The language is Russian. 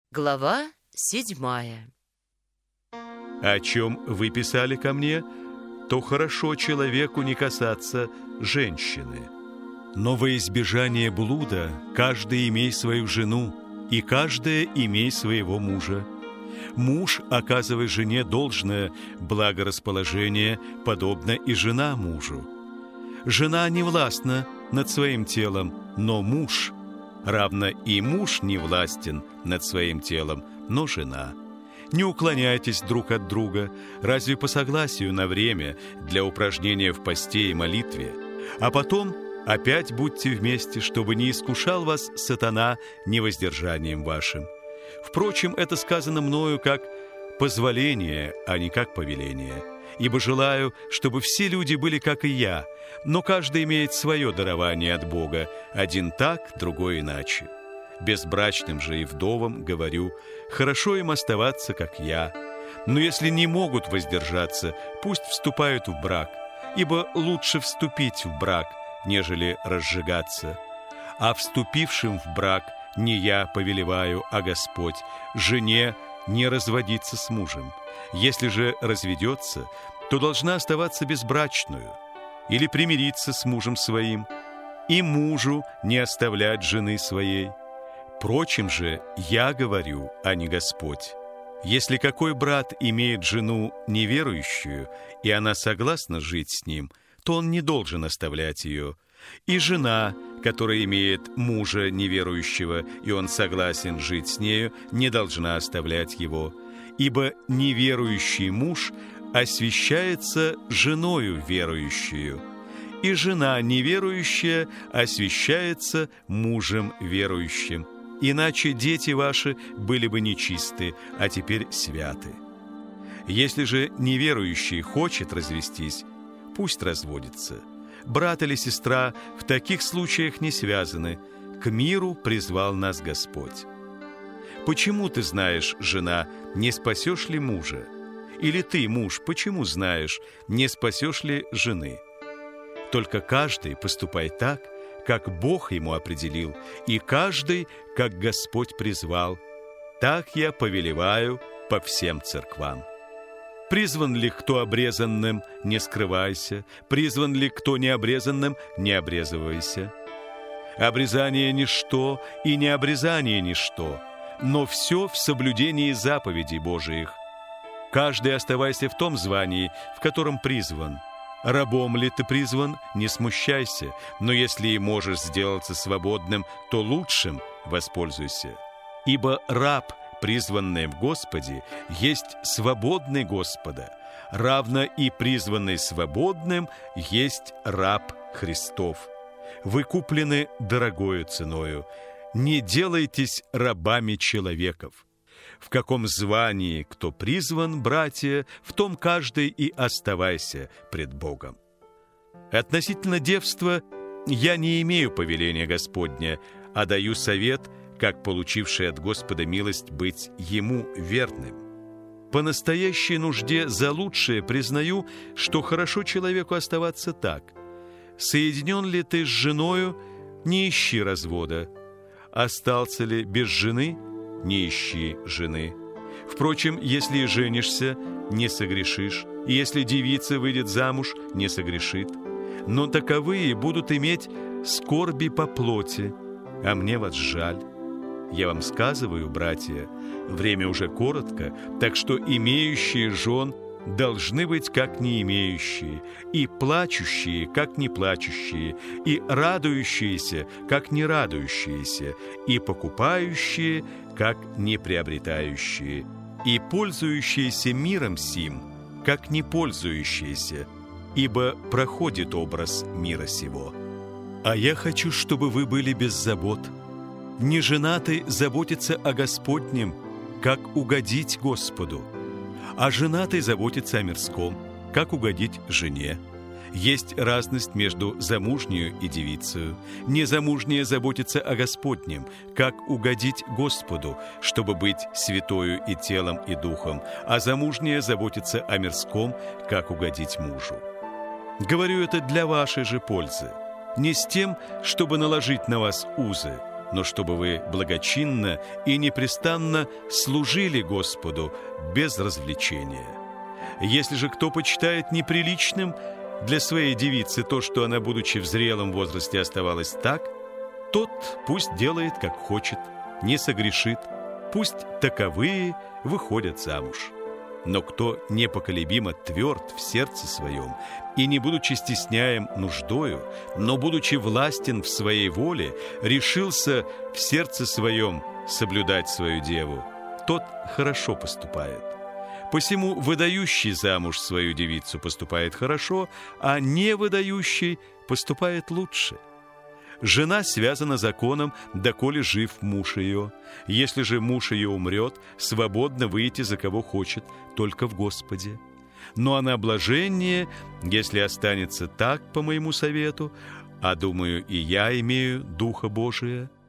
Глава 7. О чем вы писали ко мне, то хорошо человеку не касаться женщины. Но во избежание блуда каждый имей свою жену, и каждая имей своего мужа. Муж, оказывая жене должное благорасположение, подобно и жена мужу. Жена не властна над своим телом, но муж, равно и муж не властен над своим телом, но жена. Не уклоняйтесь друг от друга, разве по согласию на время для упражнения в посте и молитве, а потом опять будьте вместе, чтобы не искушал вас сатана невоздержанием вашим. Впрочем, это сказано мною как позволение, а не как повеление. Ибо желаю, чтобы все люди были, как и я, но каждый имеет свое дарование от Бога, один так, другой иначе. Безбрачным же и вдовам говорю, хорошо им оставаться, как я. Но если не могут воздержаться, пусть вступают в брак, ибо лучше вступить в брак, нежели разжигаться. А вступившим в брак не я повелеваю, а Господь, жене не разводиться с мужем. Если же разведется, то должна оставаться безбрачную или примириться с мужем своим, и мужу не оставлять жены своей. Прочим же я говорю, а не Господь. Если какой брат имеет жену неверующую, и она согласна жить с ним, то он не должен оставлять ее. И жена, которая имеет мужа неверующего, и он согласен жить с нею, не должна оставлять его. Ибо неверующий муж освящается женою верующую, и жена неверующая освящается мужем верующим. Иначе дети ваши были бы нечисты, а теперь святы. Если же неверующий хочет развестись, пусть разводится. Брат или сестра в таких случаях не связаны. К миру призвал нас Господь. Почему ты знаешь, жена, не спасешь ли мужа? Или ты, муж, почему знаешь, не спасешь ли жены? Только каждый поступай так, как Бог ему определил, и каждый, как Господь призвал. Так я повелеваю по всем церквам. Призван ли кто обрезанным, не скрывайся, призван ли кто необрезанным, не обрезывайся. Обрезание ничто, и необрезание ничто, но все в соблюдении заповедей Божиих. Каждый оставайся в том звании, в котором призван. Рабом ли ты призван, не смущайся, но если и можешь сделаться свободным, то лучшим воспользуйся. Ибо раб, призванный в Господе, есть свободный Господа, равно и призванный свободным есть раб Христов. Вы куплены дорогою ценою, не делайтесь рабами человеков. В каком звании кто призван, братья, в том каждый и оставайся пред Богом. Относительно девства я не имею повеления Господня, а даю совет, как получивший от Господа милость быть Ему верным. По настоящей нужде за лучшее признаю, что хорошо человеку оставаться так. Соединен ли ты с женою, не ищи развода. Остался ли без жены, не ищи жены. Впрочем, если женишься, не согрешишь, и если девица выйдет замуж, не согрешит. Но таковые будут иметь скорби по плоти, а мне вас жаль. Я вам сказываю, братья, время уже коротко, так что имеющие жен должны быть как не имеющие, и плачущие, как не плачущие, и радующиеся, как не радующиеся, и покупающие, как не приобретающие, и пользующиеся миром сим, как не пользующиеся, ибо проходит образ мира сего. А я хочу, чтобы вы были без забот. Неженатый заботится о Господнем, как угодить Господу, а женатый заботится о мирском, как угодить жене. Есть разность между замужнею и девицею. Незамужняя заботится о Господнем, как угодить Господу, чтобы быть святою и телом, и духом, а замужняя заботится о мирском, как угодить мужу. Говорю это для вашей же пользы, не с тем, чтобы наложить на вас узы, но чтобы вы благочинно и непрестанно служили Господу без развлечения. Если же кто почитает неприличным для своей девицы то, что она, будучи в зрелом возрасте, оставалась так, тот пусть делает, как хочет, не согрешит, пусть таковые выходят замуж. Но кто непоколебимо тверд в сердце своем и, не будучи стесняем нуждою, но, будучи властен в своей воле, решился в сердце своем соблюдать свою деву, тот хорошо поступает. Посему выдающий замуж свою девицу поступает хорошо, а не выдающий поступает лучше. Жена связана законом, доколе жив муж ее. Если же муж ее умрет, свободно выйти за кого хочет, только в Господе. Но она блаженнее, если останется так, по моему совету, а думаю, и я имею Духа Божия,